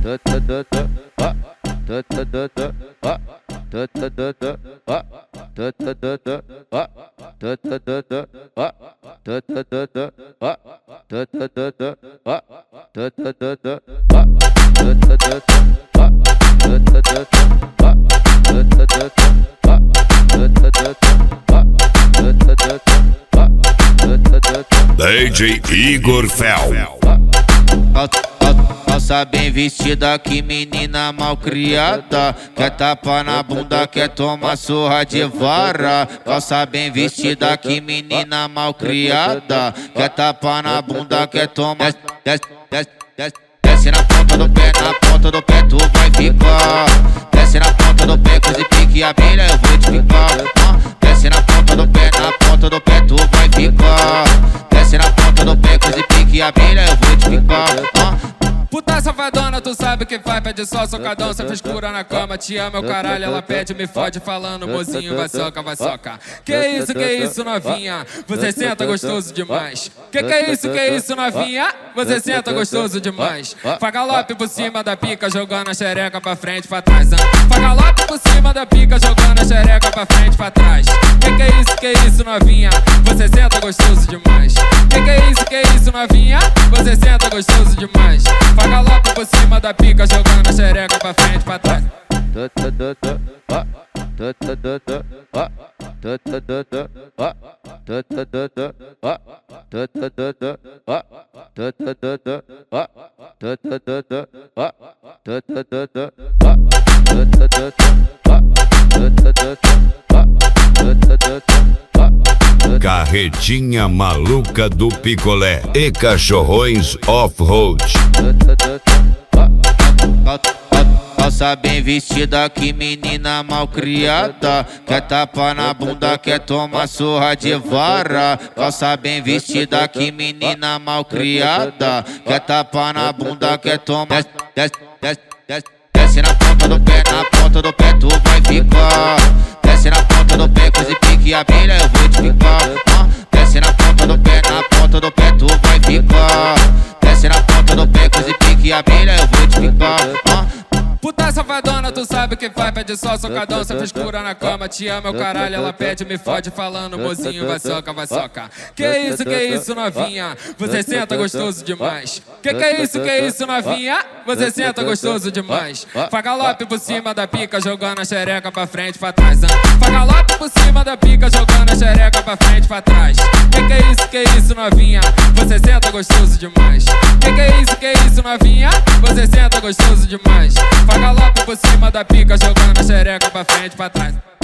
DJ Igor Fel. Calça bem vestida, que menina malcriada. Quer tapa na bunda, quer tomar surra de vara. Calça bem vestida, que menina malcriada. Quer tapa na bunda, quer tomar. Desce na ponta do pé tu vai ficar. Desce na ponta do pé, coisa e pique abelha, eu vou te picar. Desce na ponta do pé tu vai ficar. Desce na ponta do pé, coisa e pique abelha, eu vou te picar. Puta safadona, tu sabe o que faz, pede só socadão, cê frescura na cama, te ama, meu caralho, ela pede, me fode, falando, mozinho, vai soca, vai soca. Que isso, novinha, você senta gostoso demais. Que isso, novinha, você senta gostoso demais. Faz galope por cima da pica, jogando a xereca pra frente, pra trás. Faz galope por cima da pica, jogando a xereca pra frente, pra trás. Que isso, novinha, você senta gostoso demais. Que isso, novinha, você senta gostoso demais. Faz galope por cima da pica, jogando a xereca pra frente, pra trás. Carretinha maluca do picolé e cachorrões off-road. Calça bem vestida, que menina malcriada. Quer tapa na bunda, quer tomar surra de vara. Calça bem vestida, que menina malcriada. Quer tapa na bunda, quer tomar. Desce na ponta do pé tu vai ficar. Desce na ponta do pé, coisa e pique abelha, eu vou te picar. Desce na ponta do pé tu vai ficar. Desce na ponta do pé, coisa e pique abelha, eu vou te picar. Puta safadona, tu sabe o que faz, pede só socadão, cê frescura na cama, te ama, meu caralho, ela pede, me fode, falando, mozinho, vai soca, vai soca. Que isso, novinha, você senta gostoso demais. Que isso, novinha, você senta gostoso demais. Faz galope por cima da pica, jogando a xereca pra frente, pra trás. Faz galope por cima da pica, jogando a xereca pra frente, pra trás. Que isso, novinha, você senta gostoso demais. Que isso, novinha, você senta gostoso demais. Faz galope por cima da pica, jogando a xereca pra frente, pra trás.